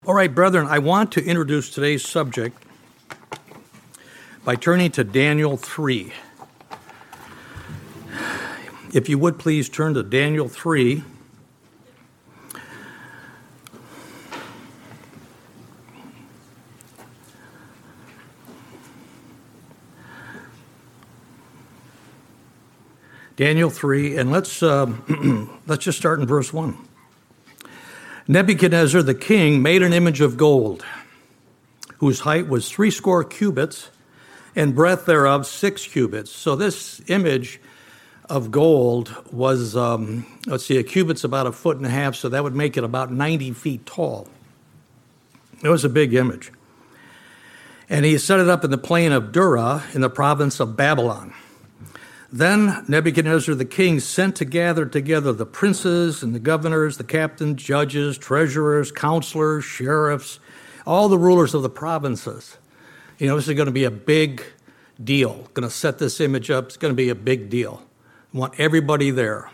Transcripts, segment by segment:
All right, brethren, I want to introduce today's subject by turning to Daniel 3. If you would please turn to Daniel 3. Daniel 3, and let's just start in verse 1. Nebuchadnezzar the king made an image of gold, whose height was 60 cubits, and breadth thereof 6 cubits. So this image of gold was, a cubit's about 1.5 feet, so that would make it about 90 feet tall. It was a big image. And he set it up in the plain of Dura in the province of Babylon. Then Nebuchadnezzar the king sent to gather together the princes and the governors, the captains, judges, treasurers, counselors, sheriffs, all the rulers of the provinces. You know, this is going to be a big deal. Going to set this image up. It's going to be a big deal. I want everybody there.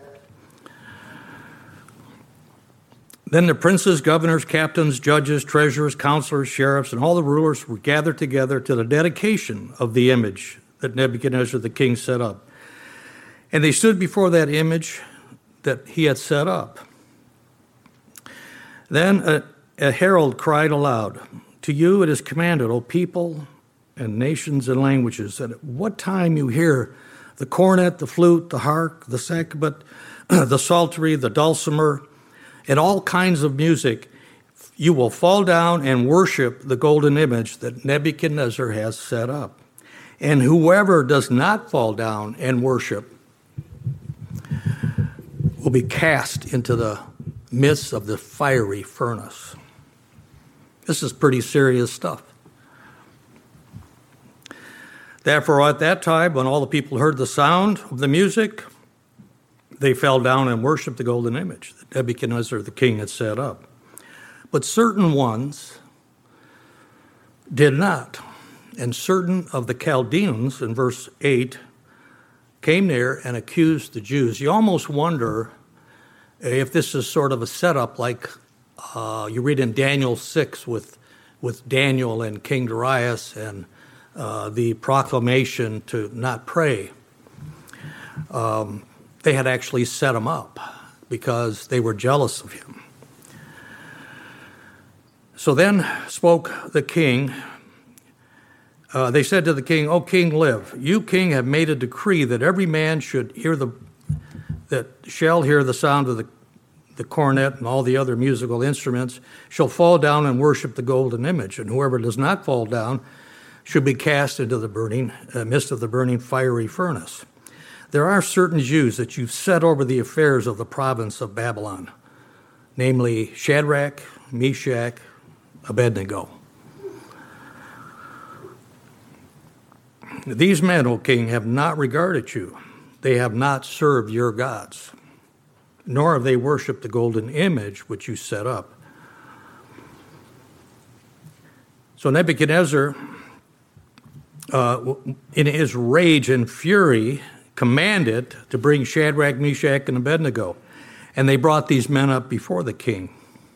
Then the princes, governors, captains, judges, treasurers, counselors, sheriffs, and all the rulers were gathered together to the dedication of the image that Nebuchadnezzar the king set up. And they stood before that image that he had set up. Then a herald cried aloud, "To you it is commanded, O people and nations and languages, that at what time you hear the cornet, the flute, the harp, the sackbut, the psaltery, the dulcimer, and all kinds of music, you will fall down and worship the golden image that Nebuchadnezzar has set up. And whoever does not fall down and worship will be cast into the midst of the fiery furnace." This is pretty serious stuff. Therefore, at that time, when all the people heard the sound of the music, they fell down and worshiped the golden image that Nebuchadnezzar the king had set up. But certain ones did not. And certain of the Chaldeans, in verse 8, came near and accused the Jews. You almost wonder if this is sort of a setup like you read in Daniel 6 with Daniel and King Darius and the proclamation to not pray. They had actually set him up because they were jealous of him. So then spoke the king. They said to the king, "O king, live. You, king, have made a decree that every man shall hear the sound of the cornet and all the other musical instruments, shall fall down and worship the golden image. And whoever does not fall down should be cast into the midst of the burning fiery furnace. There are certain Jews that you've set over the affairs of the province of Babylon, namely Shadrach, Meshach, Abednego. These men, O king, have not regarded you. They have not served your gods, nor have they worshipped the golden image which you set up." So Nebuchadnezzar, in his rage and fury, commanded to bring Shadrach, Meshach, and Abednego. And they brought these men up before the king.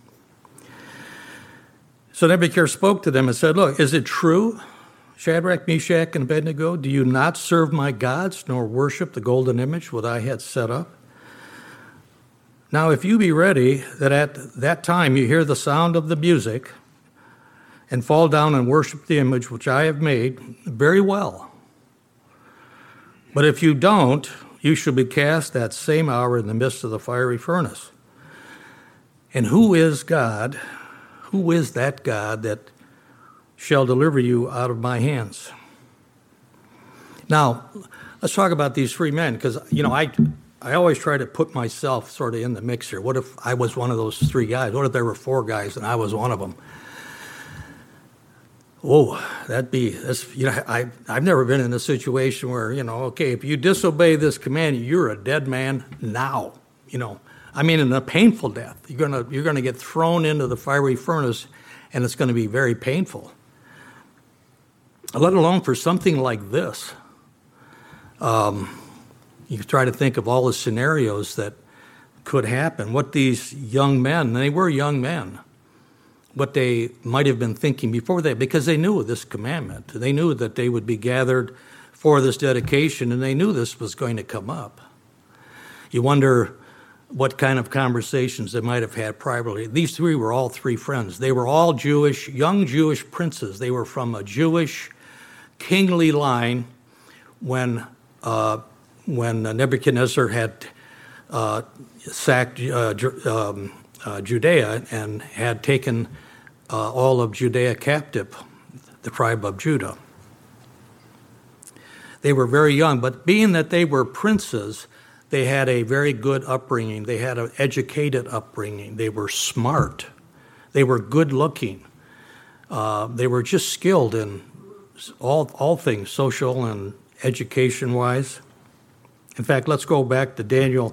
So Nebuchadnezzar spoke to them and said, "Look, is it true, Shadrach, Meshach, and Abednego, do you not serve my gods, nor worship the golden image which I had set up? Now, if you be ready, that at that time you hear the sound of the music, and fall down and worship the image which I have made, very well. But if you don't, you shall be cast that same hour in the midst of the fiery furnace. And who is God? Who is that God that shall deliver you out of my hands?" Now, let's talk about these three men, because, I always try to put myself sort of in the mix here. What if I was one of those three guys? What if there were four guys and I was one of them? Oh, I've never been in a situation where, okay, if you disobey this command, you're a dead man now, in a painful death. You're gonna get thrown into the fiery furnace, and it's going to be very painful. Let alone for something like this. You try to think of all the scenarios that could happen. What these young men, and they were young men, what they might have been thinking before that, because they knew this commandment. They knew that they would be gathered for this dedication, and they knew this was going to come up. You wonder what kind of conversations they might have had privately. These three were all three friends. They were all Jewish, young Jewish princes. They were from a Jewish kingly line when Nebuchadnezzar had sacked Judea and had taken all of Judea captive, the tribe of Judah. They were very young, but being that they were princes, they had a very good upbringing. They had an educated upbringing. They were smart. They were good-looking. They were just skilled in all things, social and education-wise. In fact, let's go back to Daniel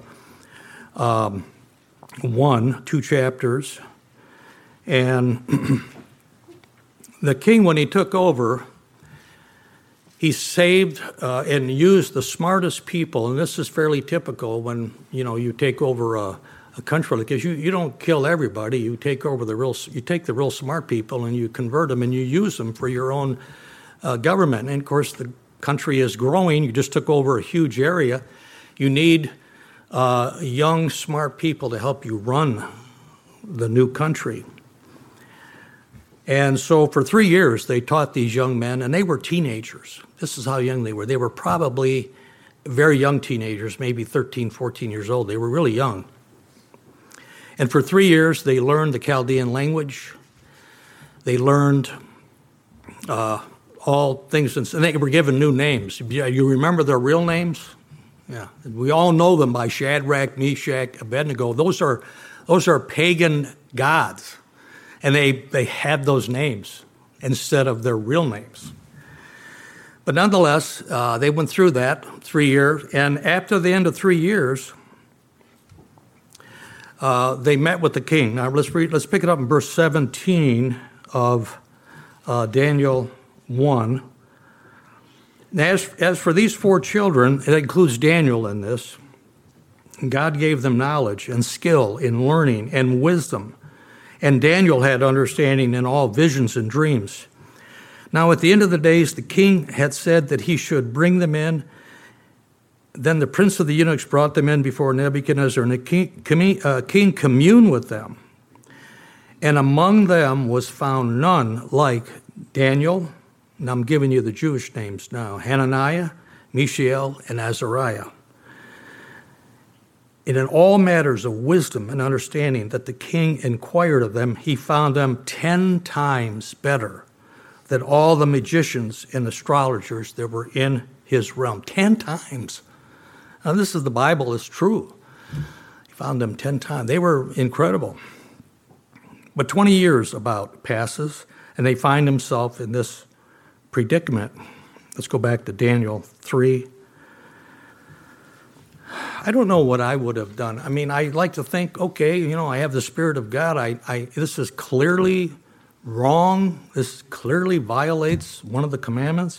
2 chapters. And the king, when he took over, he saved and used the smartest people, and this is fairly typical when you take over a country, because you don't kill everybody. You take the real smart people and you convert them and you use them for your own government. And of course, the country is growing. You just took over a huge area. You need young, smart people to help you run the new country. And so for 3 years, they taught these young men, and they were teenagers. This is how young they were. They were probably very young teenagers, maybe 13, 14 years old. They were really young. And for 3 years, they learned the Chaldean language. They learned all things, and they were given new names. You remember their real names? Yeah, we all know them by Shadrach, Meshach, Abednego. Those are pagan gods. And they had those names instead of their real names. But nonetheless, they went through that 3 years. And after the end of 3 years, they met with the king. Now let's pick it up in verse 17 of Daniel 1. As for these 4 children, it includes Daniel in this, God gave them knowledge and skill in learning and wisdom. And Daniel had understanding in all visions and dreams. Now at the end of the days, the king had said that he should bring them in. Then the prince of the eunuchs brought them in before Nebuchadnezzar, and the king communed with them. And among them was found none like Daniel. And I'm giving you the Jewish names now: Hananiah, Mishael, and Azariah. And in all matters of wisdom and understanding that the king inquired of them, he found them 10 times better than all the magicians and astrologers that were in his realm. 10 times. Now this is the Bible, is true. He found them 10 times. They were incredible. But 20 years about passes, and they find themselves in this predicament. Let's go back to Daniel 3. I don't know what I would have done. I mean, I like to think, okay, I have the Spirit of God. This is clearly wrong. This clearly violates one of the commandments.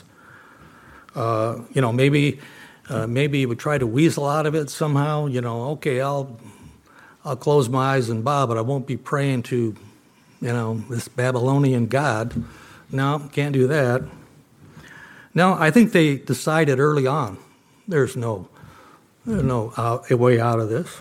Maybe you would try to weasel out of it somehow. Okay, I'll close my eyes and bow, but I won't be praying to, this Babylonian god. No, can't do that. No, I think they decided early on, there's no way out of this.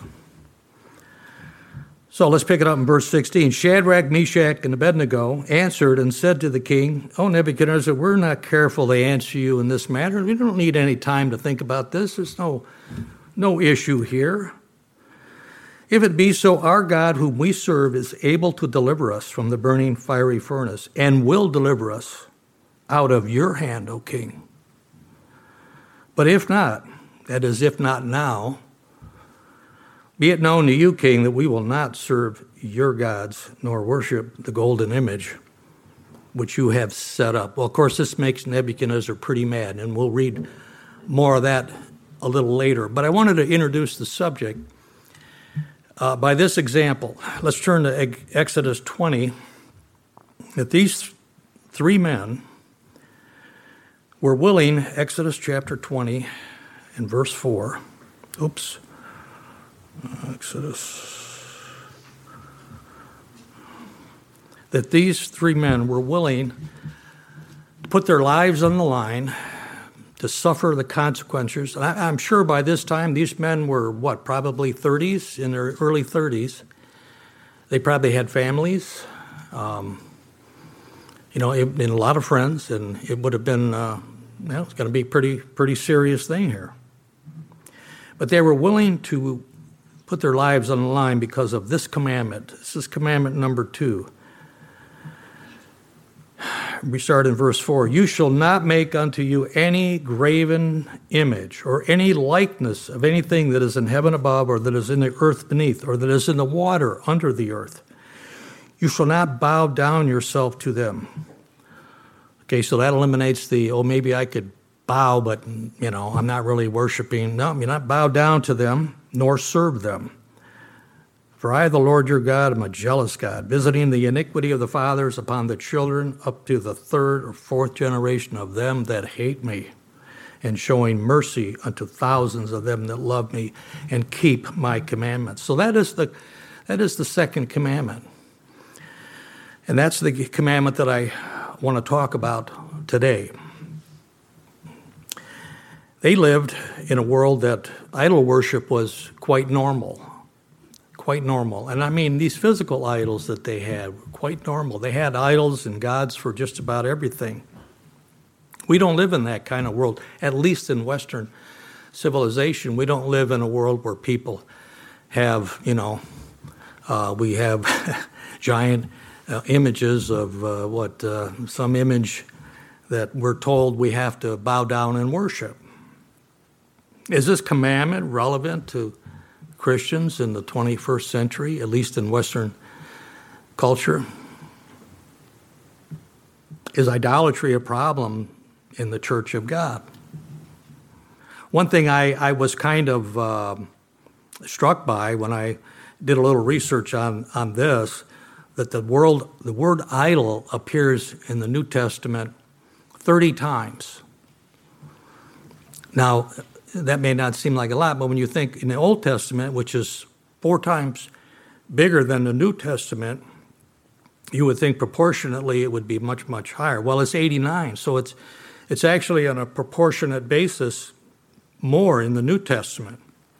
So let's pick it up in verse 16. Shadrach, Meshach, and Abednego answered and said to the king, "O Nebuchadnezzar, we're not careful to answer you in this matter. We don't need any time to think about this. There's no issue here. If it be so, our God whom we serve is able to deliver us from the burning fiery furnace and will deliver us out of your hand, O king. But if not, that is, if not now, be it known to you, king, that we will not serve your gods nor worship the golden image which you have set up." Well, of course, this makes Nebuchadnezzar pretty mad, and we'll read more of that a little later. But I wanted to introduce the subject by this example. Let's turn to Exodus 20. That these 3 men were willing, Exodus chapter 20 and verse 4. that these three men were willing to put their lives on the line to suffer the consequences. And I'm sure by this time these men were, probably 30s, in their early 30s. They probably had families, and a lot of friends, and it would have been, it's going to be pretty serious thing here. But they were willing to put their lives on the line because of this commandment. This is commandment number 2. We start in verse 4. You shall not make unto you any graven image or any likeness of anything that is in heaven above or that is in the earth beneath or that is in the water under the earth. You shall not bow down yourself to them. Okay, so that eliminates maybe I could bow, but, I'm not really worshiping. No, you're not bow down to them, nor serve them. For I, the Lord your God, am a jealous God, visiting the iniquity of the fathers upon the children up to the 3rd or 4th generation of them that hate me, and showing mercy unto thousands of them that love me and keep my commandments. So that is the second commandment. And that's the commandment that I want to talk about today. They lived in a world that idol worship was quite normal. And I mean, these physical idols that they had were quite normal. They had idols and gods for just about everything. We don't live in that kind of world, at least in Western civilization. We don't live in a world where people have, we have giant images of some image that we're told we have to bow down and worship. Is this commandment relevant to Christians in the 21st century, at least in Western culture? Is idolatry a problem in the Church of God? One thing I was kind of struck by when I did a little research on this, that the word idol appears in the New Testament 30 times. Now, that may not seem like a lot, but when you think in the Old Testament, which is 4 times bigger than the New Testament, you would think proportionately it would be much, much higher. Well, it's 89, so it's actually on a proportionate basis more in the New Testament.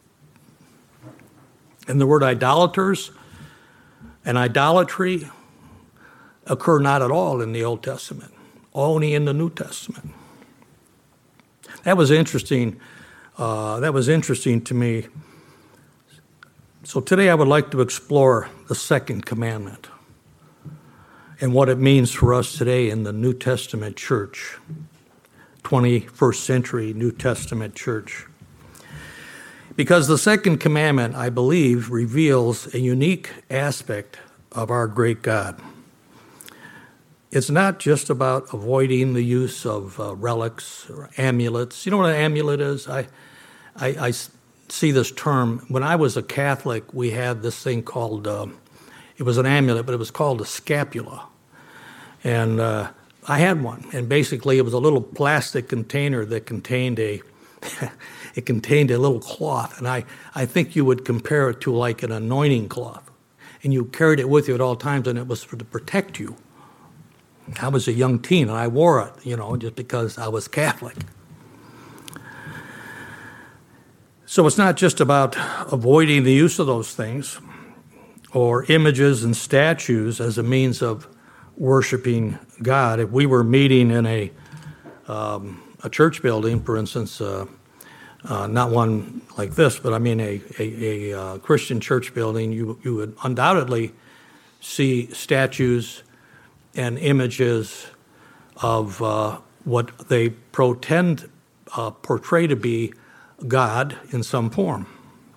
And the word idolaters and idolatry occur not at all in the Old Testament, only in the New Testament. That was interesting. That was interesting to me. So today I would like to explore the second commandment and what it means for us today in the New Testament church, 21st century New Testament church. Because the second commandment, I believe, reveals a unique aspect of our great God. It's not just about avoiding the use of relics or amulets. You know what an amulet is? I see this term. When I was a Catholic, we had this thing called, it was an amulet, but it was called a scapula. And I had one. And basically, it was a little plastic container that contained it contained a little cloth. And I think you would compare it to like an anointing cloth. And you carried it with you at all times, and it was to protect you. I was a young teen, and I wore it, just because I was Catholic. So it's not just about avoiding the use of those things or images and statues as a means of worshiping God. If we were meeting in a church building, for instance, not one like this, but I mean a Christian church building, you would undoubtedly see statues and images of what they portray to be God in some form.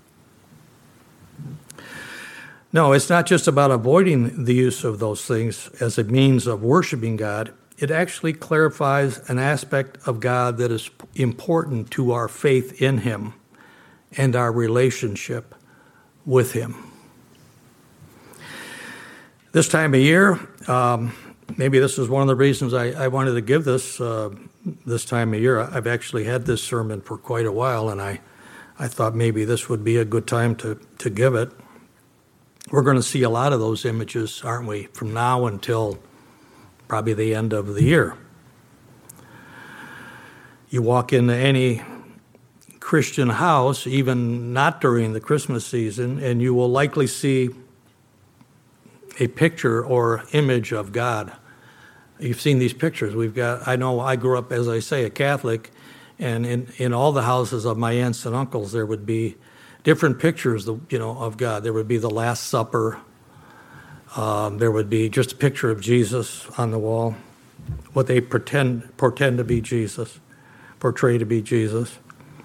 No, it's not just about avoiding the use of those things as a means of worshiping God. It actually clarifies an aspect of God that is important to our faith in Him and our relationship with Him. This time of year, maybe this is one of the reasons I wanted to give this time of year. I've actually had this sermon for quite a while, and I thought maybe this would be a good time to give it. We're going to see a lot of those images, aren't we, from now until probably the end of the year. You walk into any Christian house, even not during the Christmas season, and you will likely see a picture or image of God. You've seen these pictures. I know I grew up, as I say, a Catholic, and in all the houses of my aunts and uncles, there would be different pictures, of God. There would be the Last Supper. There would be just a picture of Jesus on the wall, what they portend to be Jesus, portray to be Jesus.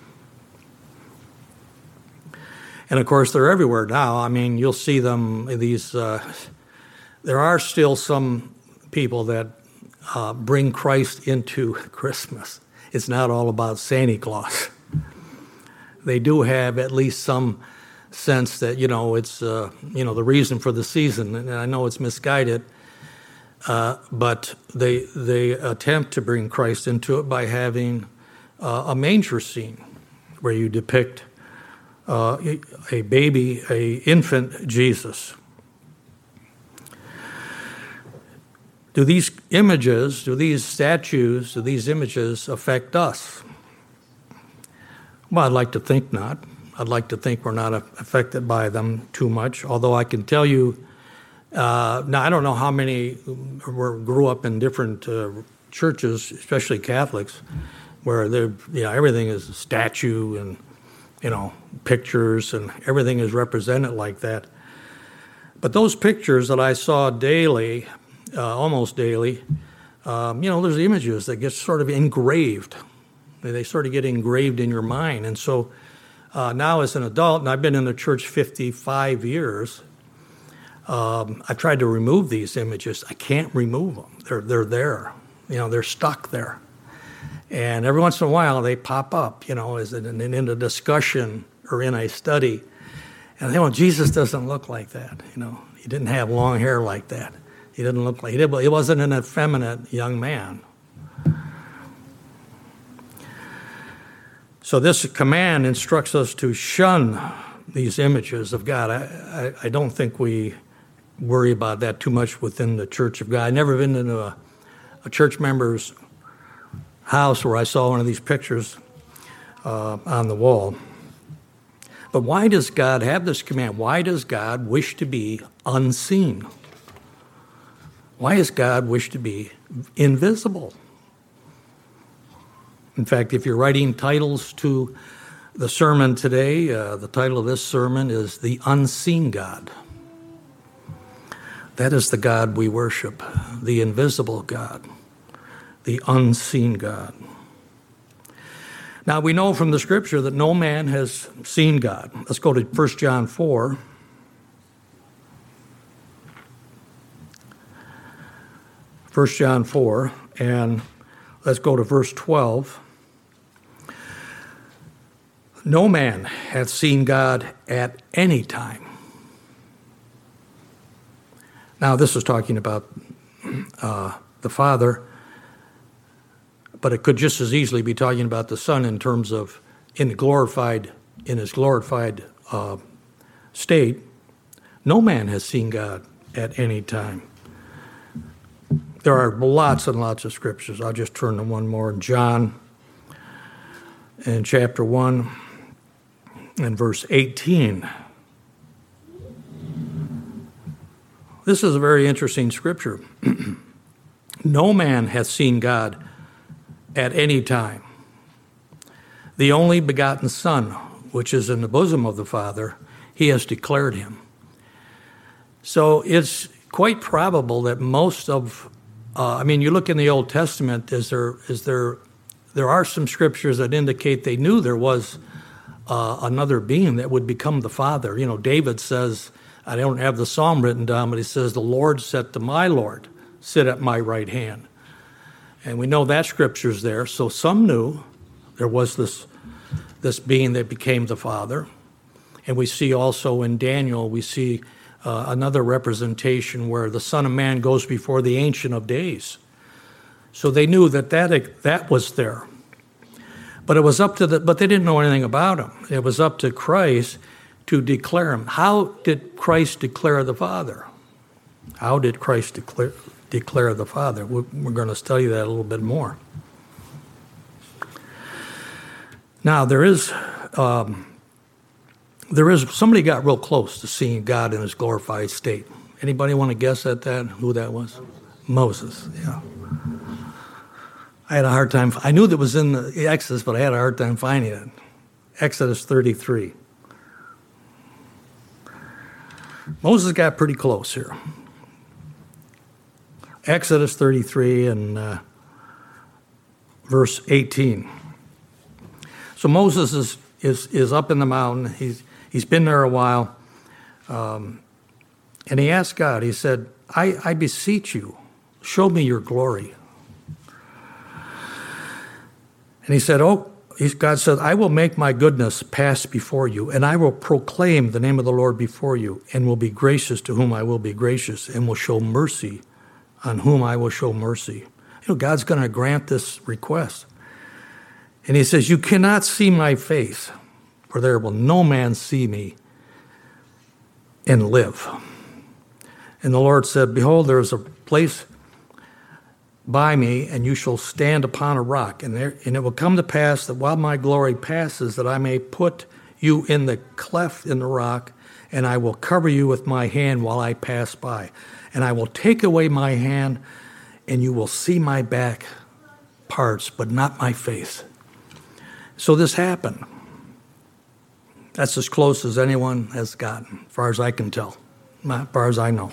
And of course, they're everywhere now. I mean, you'll see them. There are still some people that bring Christ into Christmas. It's not all about Santa Claus. They do have at least some sense that, it's, the reason for the season. And I know it's misguided, but they attempt to bring Christ into it by having a manger scene where you depict a baby, a infant Jesus. Do these images, do these statues, do these images affect us? Well, I'd like to think not. I'd like to think we're not affected by them too much, although I can tell you, now I don't know how many grew up in different churches, especially Catholics, where everything is a statue and, pictures and everything is represented like that. But those pictures that I saw daily, almost daily, there's images that get sort of engraved. They sort of get engraved in your mind. And so now as an adult, and I've been in the church 55 years, I've tried to remove these images. I can't remove them. They're there. They're stuck there. And every once in a while they pop up, as in a discussion or in a study. And Jesus doesn't look like that. He didn't have long hair like that. He didn't look like he wasn't an effeminate young man. So this command instructs us to shun these images of God. I don't think we worry about that too much within the Church of God. I've never been into a church member's house where I saw one of these pictures on the wall. But why does God have this command? Why does God wish to be unseen? Why does God wish to be invisible? In fact, if you're writing titles to the sermon today, the title of this sermon is The Unseen God. That is the God we worship, the invisible God, the unseen God. Now, we know from the Scripture that no man has seen God. Let's go to 1 John 4. 1 John 4, and let's go to verse 12. No man hath seen God at any time. Now, this is talking about the Father, but it could just as easily be talking about the Son in terms of in his glorified state. No man has seen God at any time. There are lots and lots of scriptures. I'll just turn to one more. John, in chapter 1, and verse 18. This is a very interesting scripture. No man hath seen God at any time. The only begotten Son, which is in the bosom of the Father, he has declared him. So it's quite probable that most of, you look in the Old Testament, there are some scriptures that indicate they knew there was another being that would become the Father. David says, I don't have the psalm written down, but he says, the Lord said to my Lord, sit at my right hand. And we know that scripture's there. So some knew there was this being that became the Father. And we see also in Daniel, we see another representation where the Son of Man goes before the Ancient of Days. So they knew that was there. But it was up to but they didn't know anything about him. It was up to Christ to declare him. How did Christ declare the Father? How did Christ declare the Father? We're going to study that a little bit more. Now, there is somebody got real close to seeing God in his glorified state. Anybody want to guess at that? Who that was? Moses, yeah. I had a hard time. I knew that was in the Exodus, but I had a hard time finding it. Exodus 33. Moses got pretty close here. Exodus 33 and verse 18. So Moses is up in the mountain. He's been there a while. And he asked God, he said, I beseech you, show me your glory. And he said, God said, I will make my goodness pass before you, and I will proclaim the name of the Lord before you, and will be gracious to whom I will be gracious, and will show mercy on whom I will show mercy. God's going to grant this request. And he says, you cannot see my face, for there will no man see me and live. And the Lord said, behold, there is a place by me, and you shall stand upon a rock. And it will come to pass that while my glory passes, that I may put you in the cleft in the rock, and I will cover you with my hand while I pass by. And I will take away my hand, and you will see my back parts, but not my face. So this happened. That's as close as anyone has gotten, as far as I can tell, as far as I know.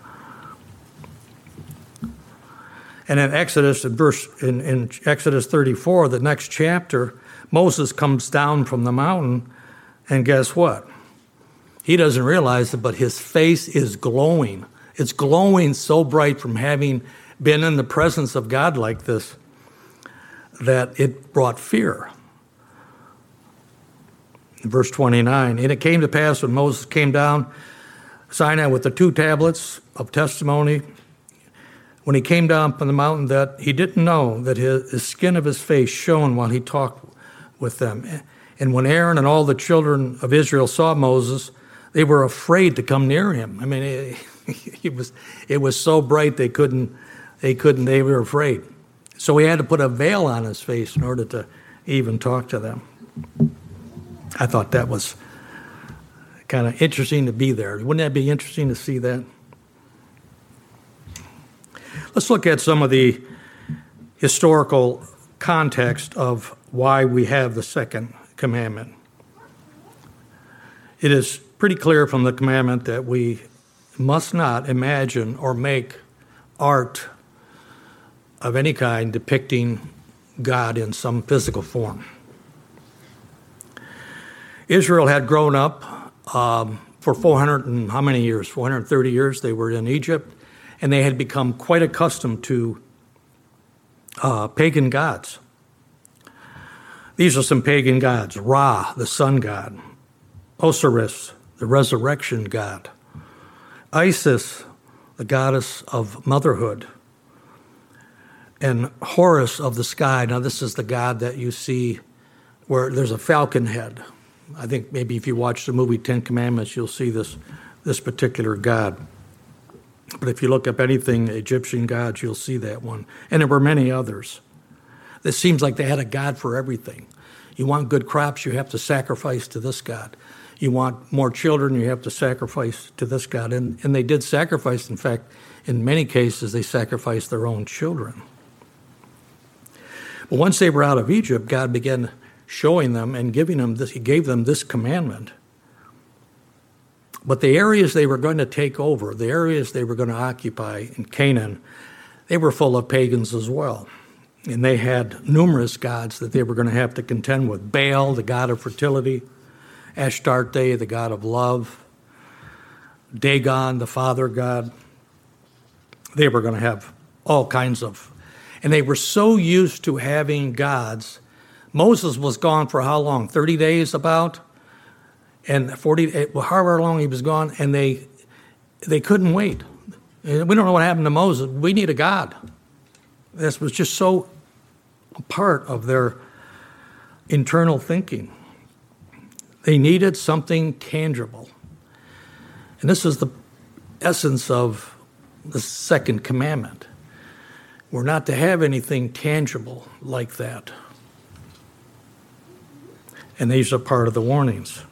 And in Exodus, in Exodus 34, the next chapter, Moses comes down from the mountain, and guess what? He doesn't realize it, but his face is glowing. It's glowing so bright from having been in the presence of God like this that it brought fear. In verse 29, and it came to pass when Moses came down Sinai with the 2 tablets of testimony, when he came down from the mountain, that he didn't know that the skin of his face shone while he talked with them. And when Aaron and all the children of Israel saw Moses, they were afraid to come near him. I mean, it was so bright they were afraid. So he had to put a veil on his face in order to even talk to them. I thought that was kind of interesting to be there. Wouldn't that be interesting to see that? Let's look at some of the historical context of why we have the second commandment. It is pretty clear from the commandment that we must not imagine or make art of any kind depicting God in some physical form. Israel had grown up for 400 and how many years? 430 years they were in Egypt. And they had become quite accustomed to pagan gods. These are some pagan gods. Ra, the sun god. Osiris, the resurrection god. Isis, the goddess of motherhood. And Horus of the sky. Now this is the god that you see where there's a falcon head. I think maybe if you watch the movie 10 Commandments, you'll see this particular god. But if you look up anything Egyptian gods, you'll see that one. And there were many others. It seems like they had a god for everything. You want good crops, you have to sacrifice to this god. You want more children, you have to sacrifice to this god. And they did sacrifice. In fact, in many cases, they sacrificed their own children. But once they were out of Egypt, God began showing them and giving them this. He gave them this commandment. But the areas they were going to take over, the areas they were going to occupy in Canaan, they were full of pagans as well. And they had numerous gods that they were going to have to contend with. Baal, the god of fertility. Astarte, the god of love. Dagon, the father god. They were going to have all kinds of. And they were so used to having gods. Moses was gone for how long? 30 days about? And 40, however long he was gone, and they couldn't wait. We don't know what happened to Moses. We need a God. This was just so a part of their internal thinking. They needed something tangible. And this is the essence of the second commandment. We're not to have anything tangible like that. And these are part of the warnings.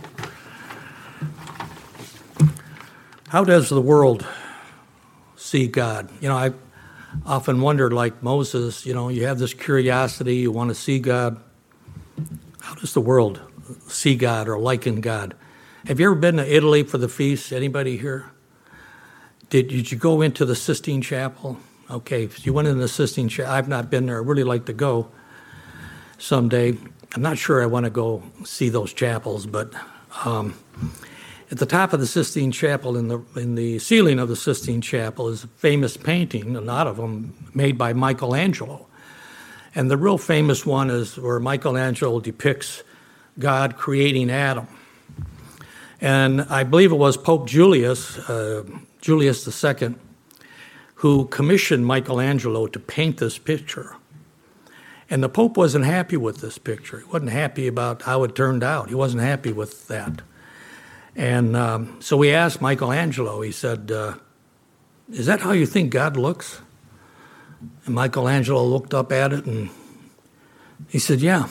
How does the world see God? I often wondered, like Moses, you have this curiosity, you want to see God. How does the world see God or liken God? Have you ever been to Italy for the feast? Anybody here? Did you go into the Sistine Chapel? Okay, if you went into the Sistine Chapel, I've not been there. I'd really like to go someday. I'm not sure I want to go see those chapels, but at the top of the Sistine Chapel, in the ceiling of the Sistine Chapel, is a famous painting, a lot of them made by Michelangelo. And the real famous one is where Michelangelo depicts God creating Adam. And I believe it was Pope Julius II, who commissioned Michelangelo to paint this picture. And the Pope wasn't happy with this picture. He wasn't happy about how it turned out. He wasn't happy with that. And so we asked Michelangelo, he said, is that how you think God looks? And Michelangelo looked up at it and he said, yeah.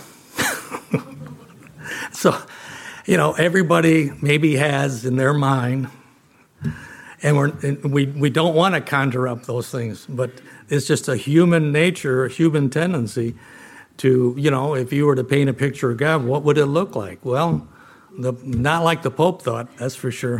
So, everybody maybe has in their mind, and we don't want to conjure up those things, but it's just a human nature, a human tendency to, if you were to paint a picture of God, what would it look like? Well, not like the Pope thought, that's for sure.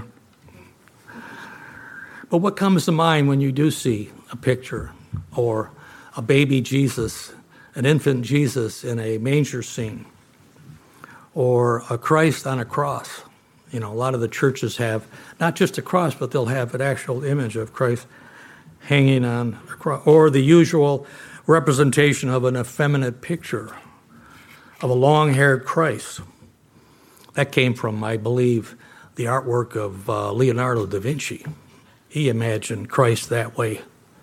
But what comes to mind when you do see a picture or a baby Jesus, an infant Jesus in a manger scene, or a Christ on a cross? A lot of the churches have not just a cross, but they'll have an actual image of Christ hanging on a cross, or the usual representation of an effeminate picture of a long-haired Christ. That came from, I believe, the artwork of Leonardo da Vinci. He imagined Christ that way.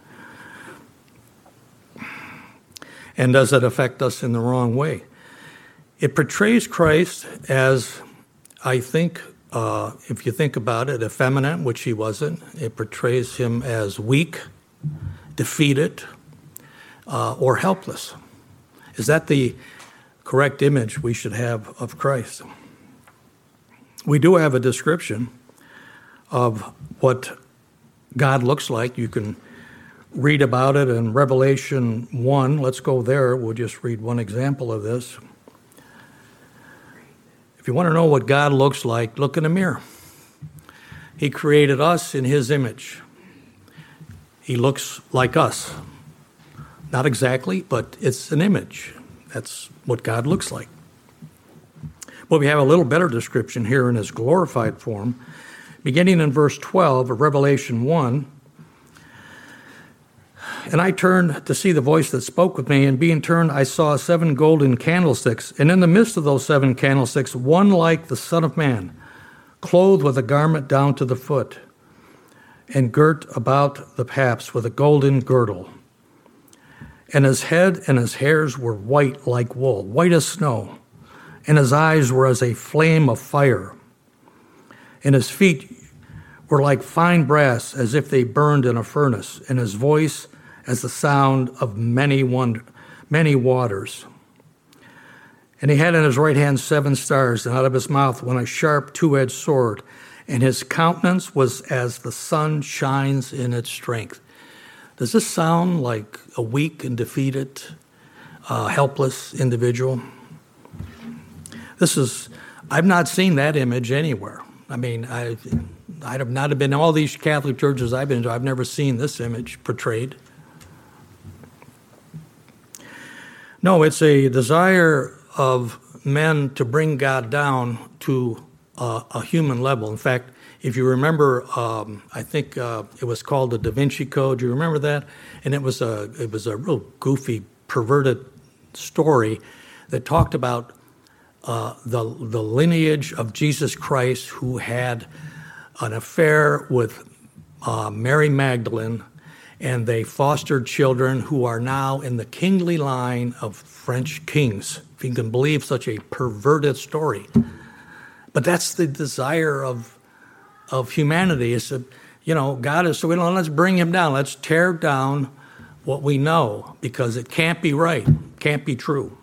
And does it affect us in the wrong way? It portrays Christ as, I think, if you think about it, effeminate, which he wasn't. It portrays him as weak, defeated, or helpless. Is that the correct image we should have of Christ? We do have a description of what God looks like. You can read about it in Revelation 1. Let's go there. We'll just read one example of this. If you want to know what God looks like, look in the mirror. He created us in his image. He looks like us. Not exactly, but it's an image. That's what God looks like. Well, we have a little better description here in his glorified form. Beginning in verse 12 of Revelation 1, and I turned to see the voice that spoke with me, and being turned, I saw 7 golden candlesticks, and in the midst of those 7 candlesticks, one like the Son of Man, clothed with a garment down to the foot, and girt about the paps with a golden girdle. And his head and his hairs were white like wool, white as snow, and his eyes were as a flame of fire, and his feet were like fine brass, as if they burned in a furnace, and his voice as the sound of many waters. And he had in his right hand 7 stars, and out of his mouth went a sharp 2-edged sword, and his countenance was as the sun shines in its strength. Does this sound like a weak and defeated, helpless individual? I've not seen that image anywhere. I mean, I have not been in all these Catholic churches I've been to. I've never seen this image portrayed. No, it's a desire of men to bring God down to a human level. In fact, if you remember, I think it was called the Da Vinci Code. Do you remember that? And it was a real goofy, perverted story that talked about the lineage of Jesus Christ, who had an affair with Mary Magdalene, and they fostered children who are now in the kingly line of French kings. If you can believe such a perverted story. But that's the desire of humanity. Is to, God is, so let's bring him down. Let's tear down what we know, because it can't be right, can't be true.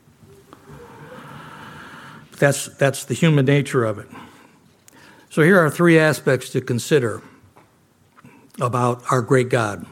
That's the human nature of it. So here are three aspects to consider about our great God.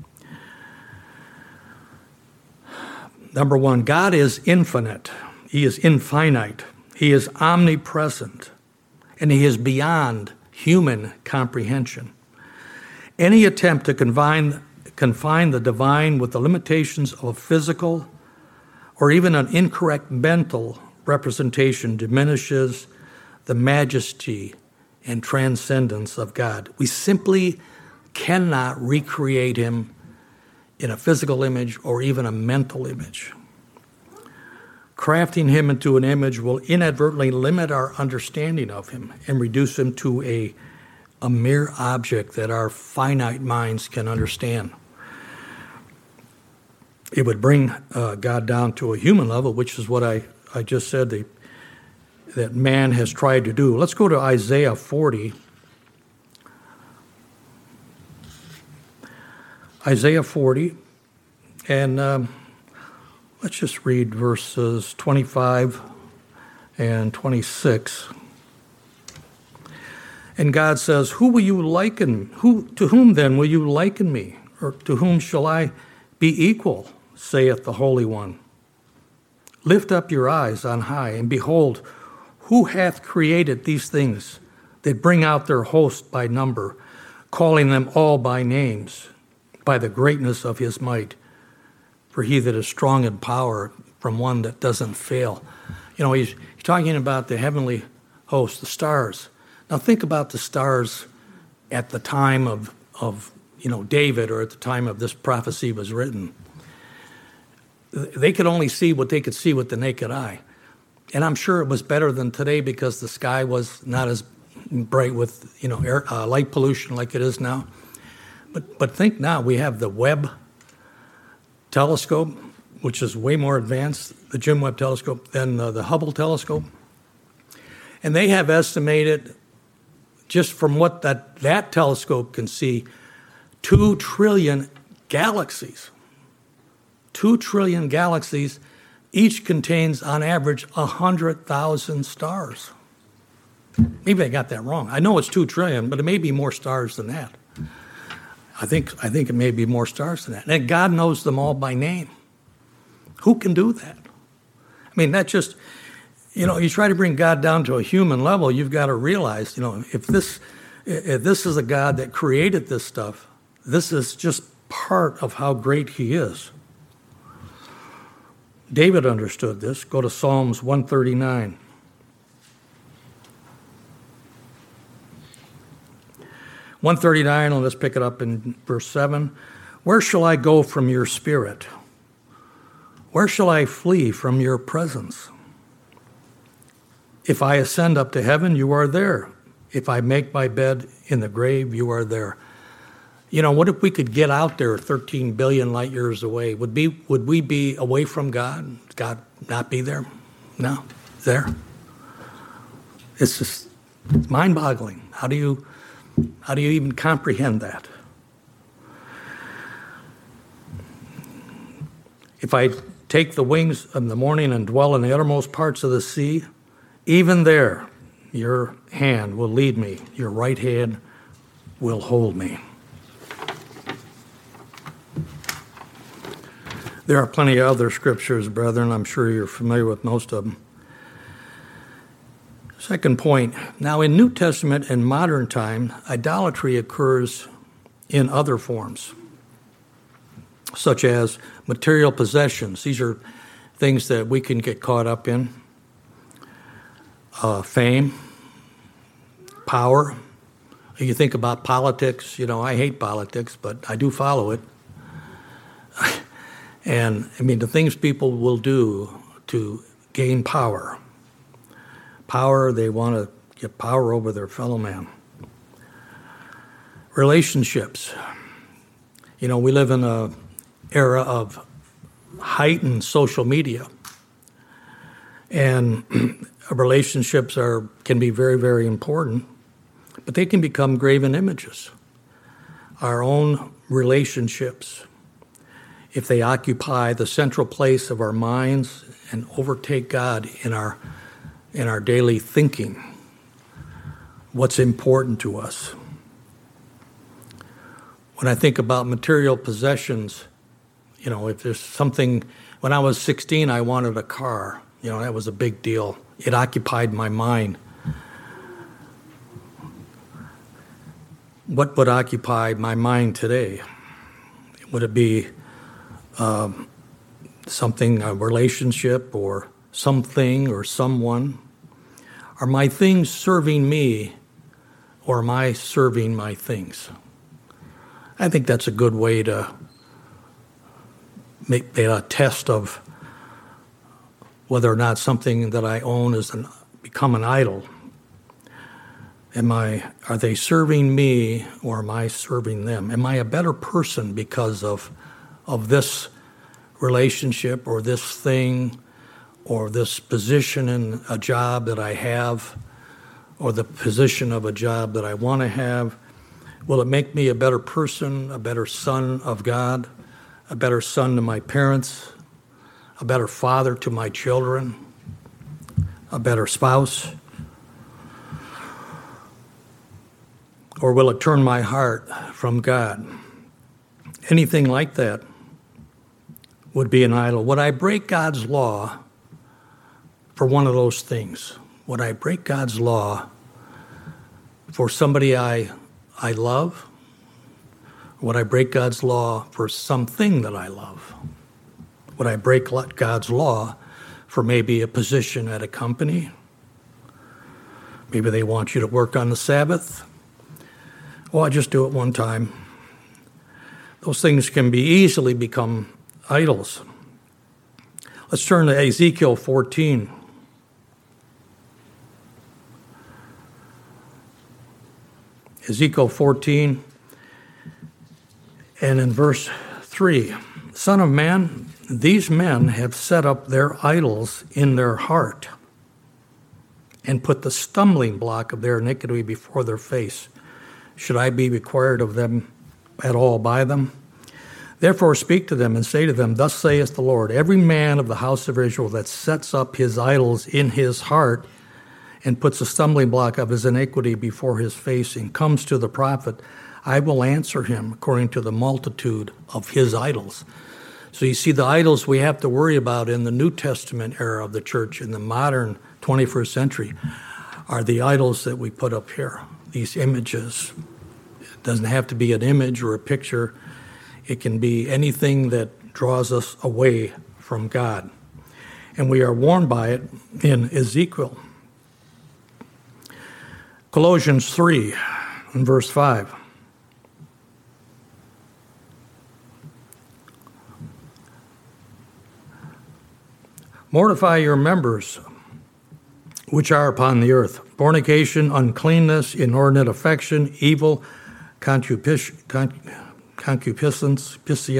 Number one, God is infinite. He is infinite. He is omnipresent. And he is beyond human comprehension. Any attempt to confine the divine with the limitations of a physical or even an incorrect mental representation diminishes the majesty and transcendence of God. We simply cannot recreate him in a physical image or even a mental image. Crafting him into an image will inadvertently limit our understanding of him and reduce him to a mere object that our finite minds can understand. It would bring God down to a human level, which is what I just said that man has tried to do. Let's go to Isaiah 40. Isaiah 40, and let's just read verses 25 and 26. And God says, to whom then will you liken me? Or to whom shall I be equal, saith the Holy One? Lift up your eyes on high, and behold, who hath created these things that bring out their host by number, calling them all by names, by the greatness of his might? For he that is strong in power, from one that doesn't fail. He's talking about the heavenly host, the stars. Now think about the stars at the time of David, or at the time of this prophecy was written. They could only see what they could see with the naked eye. And I'm sure it was better than today because the sky was not as bright with light pollution like it is now. But think now, we have the Webb telescope, which is way more advanced, the James Webb telescope, than the Hubble telescope. And they have estimated, just from what that telescope can see, 2 trillion galaxies. 2 trillion galaxies, each contains, on average, 100,000 stars. Maybe I got that wrong. I know it's 2 trillion, but it may be more stars than that. I think it may be more stars than that. And God knows them all by name. Who can do that? I mean, that just, you try to bring God down to a human level, you've got to realize, if this is a God that created this stuff, this is just part of how great he is. David understood this. Go to Psalms 139. And let's pick it up in verse 7. Where shall I go from your spirit? Where shall I flee from your presence? If I ascend up to heaven, you are there. If I make my bed in the grave, you are there. What if we could get out there 13 billion light years away? Would we be away from God? Would God not be there? No, there. It's mind-boggling. How do you even comprehend that? If I take the wings of the morning and dwell in the uttermost parts of the sea, even there your hand will lead me, your right hand will hold me. There are plenty of other scriptures, brethren. I'm sure you're familiar with most of them. Second point, now in New Testament and modern time, idolatry occurs in other forms, such as material possessions. These are things that we can get caught up in. Fame, power. You think about politics. I hate politics, but I do follow it. And, the things people will do to gain power. They want to get power over their fellow man. Relationships. We live in an era of heightened social media. And relationships can be very, very important, but they can become graven images. Our own relationships, if they occupy the central place of our minds and overtake God in our daily thinking, what's important to us. When I think about material possessions, if there's something, when I was 16, I wanted a car. That was a big deal. It occupied my mind. What would occupy my mind today? Would it be something, a relationship or something or someone? Are my things serving me, or am I serving my things? I think that's a good way to make a test of whether or not something that I own has become an idol. Are they serving me, or am I serving them? Am I a better person because of this relationship or this thing or this position in a job that I have or the position of a job that I want to have? Will it make me a better person, a better son of God, a better son to my parents, a better father to my children, a better spouse? Or will it turn my heart from God? Anything like that would be an idol. Would I break God's law for one of those things? Would I break God's law for somebody I love? Or would I break God's law for something that I love? Would I break God's law for maybe a position at a company? Maybe they want you to work on the Sabbath. Well, I just do it one time. Those things can easily become idols. Let's turn to Ezekiel 14. Ezekiel 14, and in verse 3, Son of man, these men have set up their idols in their heart and put the stumbling block of their iniquity before their face. Should I be required of them at all by them? Therefore speak to them and say to them, Thus saith the Lord, every man of the house of Israel that sets up his idols in his heart and puts a stumbling block of his iniquity before his face and comes to the prophet, I will answer him according to the multitude of his idols. So you see, the idols we have to worry about in the New Testament era of the church, in the modern 21st century, are the idols that we put up here, these images. It doesn't have to be an image or a picture. It can be anything that draws us away from God. And we are warned by it in Ezekiel. Colossians 3 and verse 5. Mortify your members which are upon the earth: fornication, uncleanness, inordinate affection, evil, concupiscence.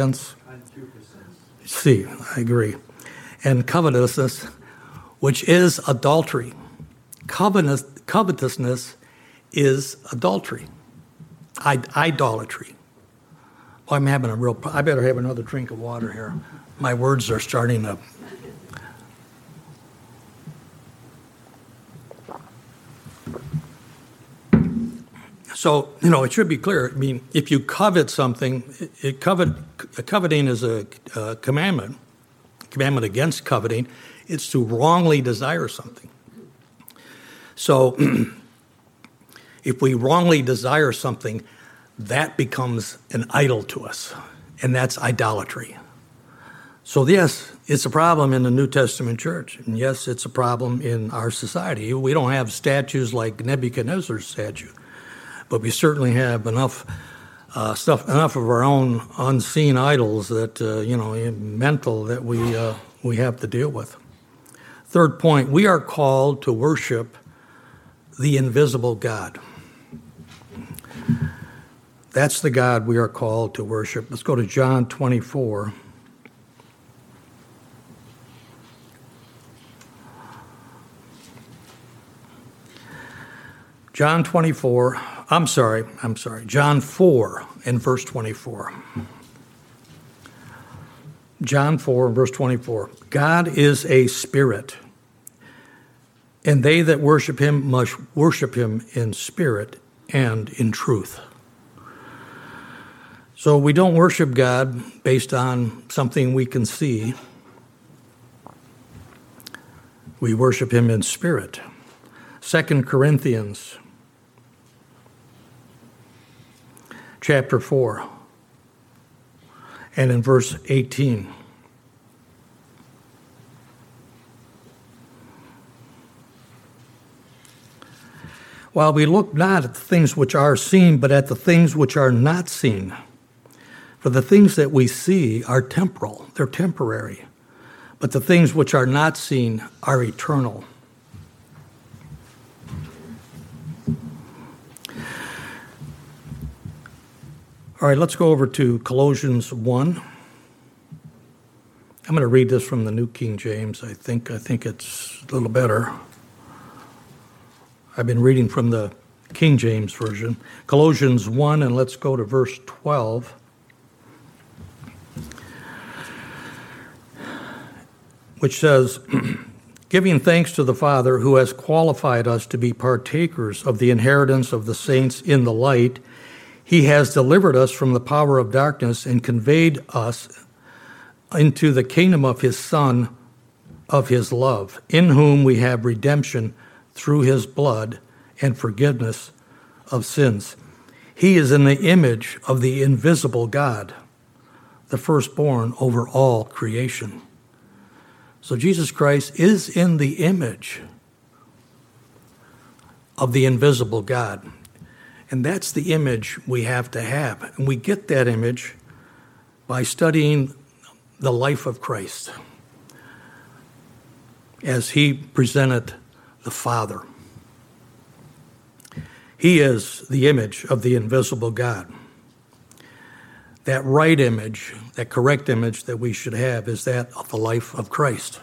See, I agree. And covetousness, which is adultery. Covetousness is adultery. Idolatry. Well, I'm having I better have another drink of water here. My words are starting to... So, it should be clear. I mean, if you covet something, coveting is a commandment against coveting. It's to wrongly desire something. So, if we wrongly desire something, that becomes an idol to us, and that's idolatry. So, yes, it's a problem in the New Testament church, and yes, it's a problem in our society. We don't have statues like Nebuchadnezzar's statue, but we certainly have enough of our own unseen idols that mental that we have to deal with. Third point: we are called to worship the invisible God. That's the God we are called to worship. Let's go to John 24. John 24, I'm sorry, John 4 and verse 24. John 4 and verse 24. God is a spirit, and they that worship him must worship him in spirit and in truth. So we don't worship God based on something we can see. We worship him in spirit. 2 Corinthians chapter 4 and in verse 18. While we look not at the things which are seen, but at the things which are not seen. For the things that we see are temporal, they're temporary. But the things which are not seen are eternal. All right, let's go over to Colossians 1. I'm going to read this from the New King James. I think it's a little better. I've been reading from the King James Version. Colossians 1, and let's go to verse 12. Which says, giving thanks to the Father who has qualified us to be partakers of the inheritance of the saints in the light, he has delivered us from the power of darkness and conveyed us into the kingdom of his Son, of his love, in whom we have redemption through his blood and forgiveness of sins. He is in the image of the invisible God, the firstborn over all creation. So Jesus Christ is in the image of the invisible God. And that's the image we have to have. And we get that image by studying the life of Christ as he presented the Father. He is the image of the invisible God. That right image, that correct image that we should have is that of the life of Christ.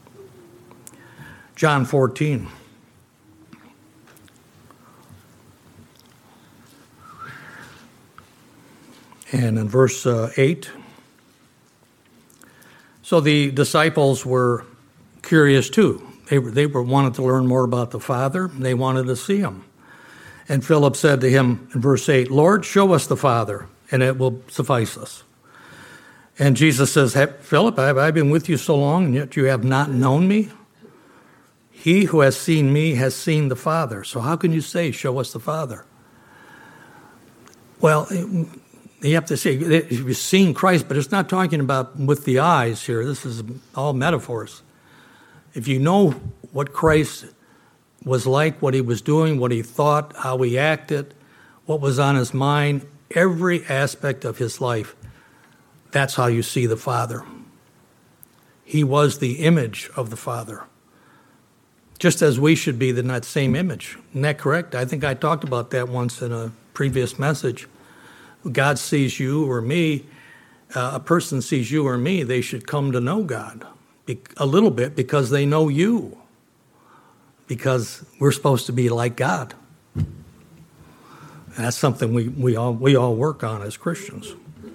John 14. And in verse 8, so the disciples were curious too. They wanted to learn more about the Father. They wanted to see him. And Philip said to him in verse 8, Lord, show us the Father, and it will suffice us. And Jesus says, Philip, I've been with you so long, and yet you have not known me? He who has seen me has seen the Father. So how can you say, show us the Father? Well, you have to say, you've seen Christ, but it's not talking about with the eyes here. This is all metaphors. If you know what Christ was like, what he was doing, what he thought, how he acted, what was on his mind, every aspect of his life, that's how you see the Father. He was the image of the Father, just as we should be in that same image. Isn't that correct? I think I talked about that once in a previous message. God sees you or me, a person sees you or me, they should come to know God a little bit because they know you, because we're supposed to be like God. And that's something we all work on as Christians.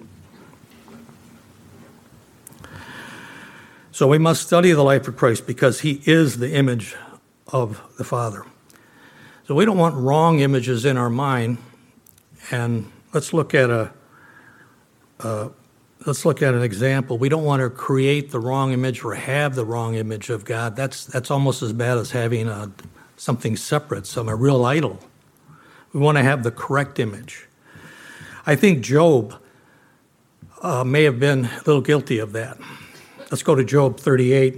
So we must study the life of Christ because he is the image of the Father. So we don't want wrong images in our mind. And let's look at an example. We don't want to create the wrong image or have the wrong image of God. That's almost as bad as having something separate, a real idol. We want to have the correct image. I think Job may have been a little guilty of that. Let's go to Job 38.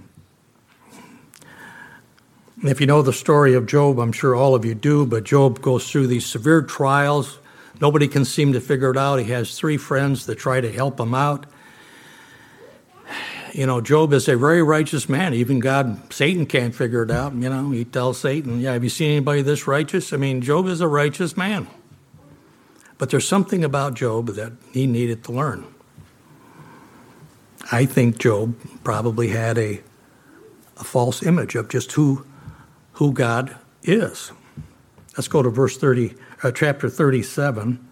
And if you know the story of Job, I'm sure all of you do, but Job goes through these severe trials. Nobody can seem to figure it out. He has 3 friends that try to help him out. You know, Job is a very righteous man. Even Satan can't figure it out. You know, he tells Satan, have you seen anybody this righteous? I mean, Job is a righteous man. But there's something about Job that he needed to learn. I think Job probably had a false image of just who God is. Let's go to chapter 37.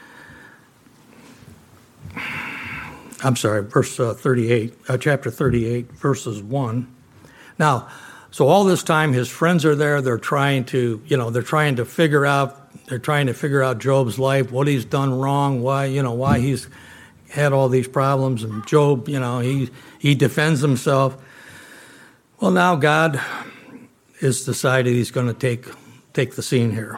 I'm sorry, verse 38, chapter 38, verses 1. Now, so all this time his friends are there. They're trying to figure out Job's life, what he's done wrong, why he's had all these problems. And Job, he defends himself. Well, now God has decided he's going to take the scene here.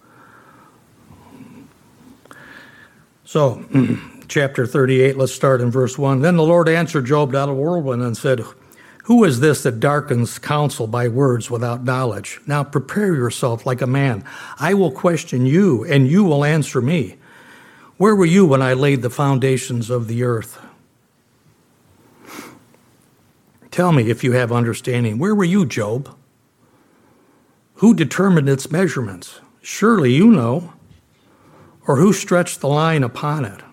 So, chapter 38, let's start in verse 1. Then the Lord answered Job out of a whirlwind and said, "Who is this that darkens counsel by words without knowledge? Now prepare yourself like a man. I will question you, and you will answer me. Where were you when I laid the foundations of the earth? Tell me if you have understanding. Where were you, Job? Who determined its measurements? Surely you know. Or who stretched the line upon it?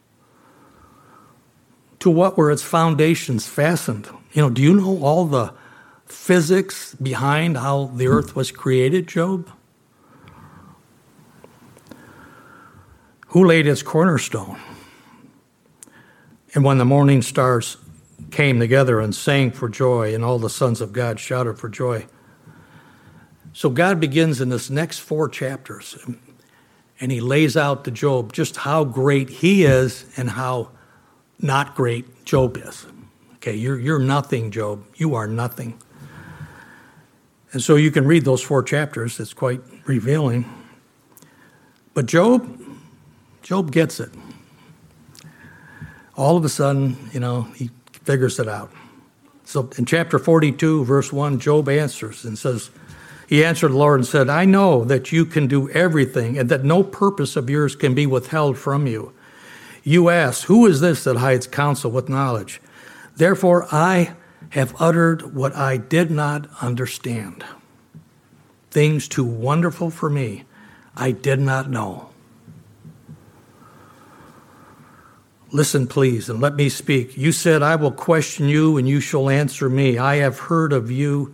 To what were its foundations fastened? Do you know all the physics behind how the earth was created, Job? Who laid its cornerstone? And when the morning stars came together and sang for joy, and all the sons of God shouted for joy." So God begins in this next 4 chapters, and he lays out to Job just how great he is and how not great Job is. Okay, you're nothing, Job. You are nothing. And so you can read those 4 chapters. It's quite revealing. But Job gets it. All of a sudden, he figures it out. So in chapter 42, verse 1, Job answers and says, he answered the Lord and said, "I know that you can do everything and that no purpose of yours can be withheld from you. You ask, who is this that hides counsel with knowledge? Therefore I have uttered what I did not understand. Things too wonderful for me I did not know. Listen, please, and let me speak. You said, I will question you, and you shall answer me. I have heard of you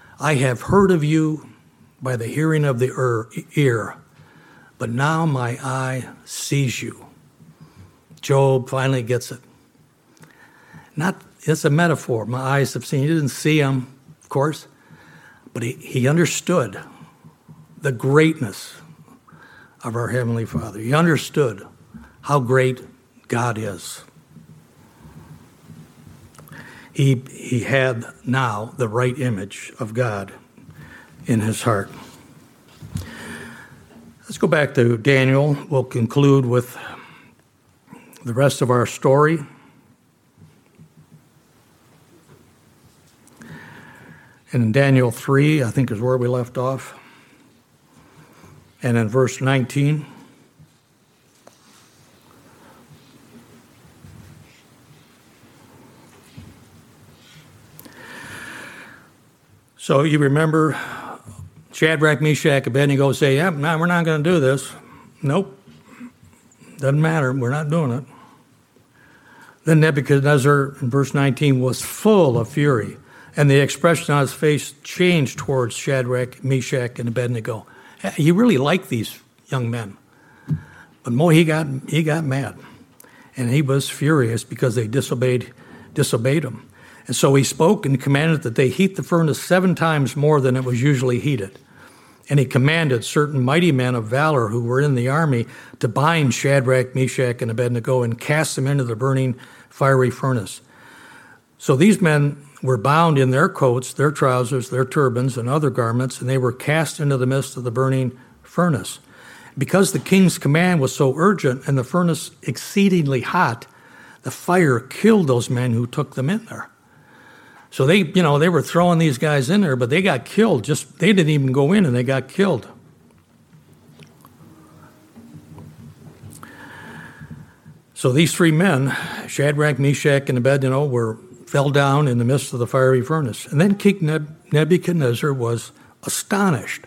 by the hearing of the ear, but now my eye sees you." Job finally gets it. It's a metaphor. My eyes have seen. He didn't see him, of course, but he understood the greatness of our Heavenly Father. He understood how great God is. He had now the right image of God in his heart. Let's go back to Daniel. We'll conclude with the rest of our story. And in Daniel 3, I think is where we left off. And in verse 19. So you remember Shadrach, Meshach, Abednego say, "Yeah, no, we're not going to do this." Nope. Doesn't matter. We're not doing it. Then Nebuchadnezzar, in verse 19, was full of fury, and the expression on his face changed towards Shadrach, Meshach, and Abednego. He really liked these young men, but he got mad, and he was furious because they disobeyed him. And so he spoke and commanded that they heat the furnace 7 times more than it was usually heated. And he commanded certain mighty men of valor who were in the army to bind Shadrach, Meshach, and Abednego and cast them into the burning fiery furnace. So these men were bound in their coats, their trousers, their turbans, and other garments, and they were cast into the midst of the burning furnace. Because the king's command was so urgent and the furnace exceedingly hot, the fire killed those men who took them in there. So they were throwing these guys in there, but they got killed. They didn't even go in, and they got killed. So these 3 men, Shadrach, Meshach, and Abednego, fell down in the midst of the fiery furnace. And then King Nebuchadnezzar was astonished.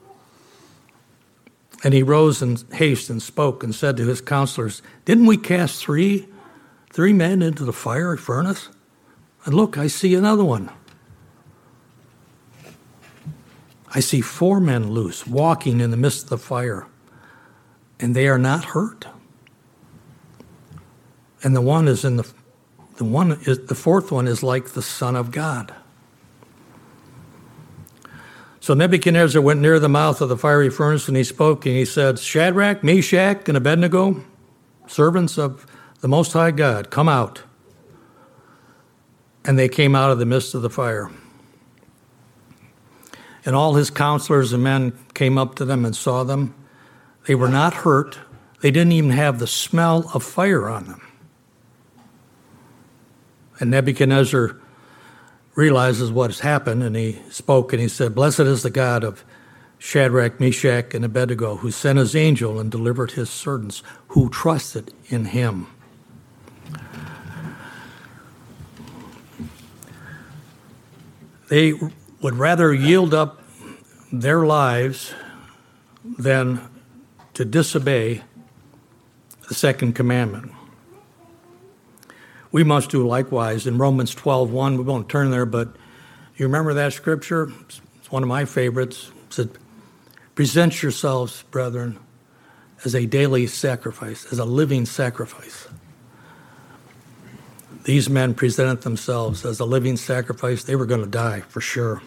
And he rose in haste and spoke and said to his counselors, "Didn't we cast three men into the fiery furnace? And look, I see another one." I see 4 men loose, walking in the midst of the fire, and they are not hurt. And the fourth one is like the Son of God. So Nebuchadnezzar went near the mouth of the fiery furnace, and he spoke, and he said, Shadrach, Meshach, and Abednego, servants of the Most High God, come out. And they came out of the midst of the fire. And all his counselors and men came up to them and saw them. They were not hurt. They didn't even have the smell of fire on them. And Nebuchadnezzar realizes what has happened, and he spoke and he said, Blessed is the God of Shadrach, Meshach, and Abednego, who sent his angel and delivered his servants who trusted in him. They would rather yield up their lives than to disobey the second commandment. We must do likewise. In Romans 12:1, we won't turn there, but you remember that scripture? It's one of my favorites. It said, present yourselves, brethren, as a daily sacrifice, as a living sacrifice. These men presented themselves as a living sacrifice. They were going to die for sure.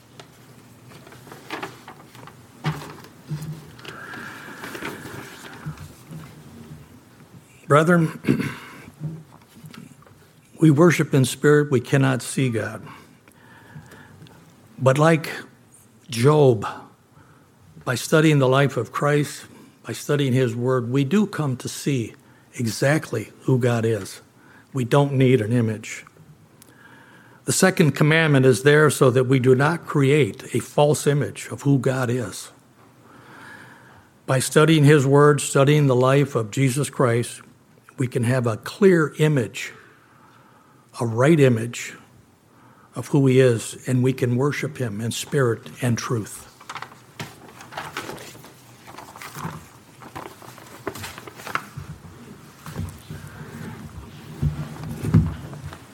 Brethren, we worship in spirit, we cannot see God. But like Job, by studying the life of Christ, by studying his word, we do come to see exactly who God is. We don't need an image. The second commandment is there so that we do not create a false image of who God is. By studying his word, studying the life of Jesus Christ, we can have a clear image, a right image of who he is, and we can worship him in spirit and truth.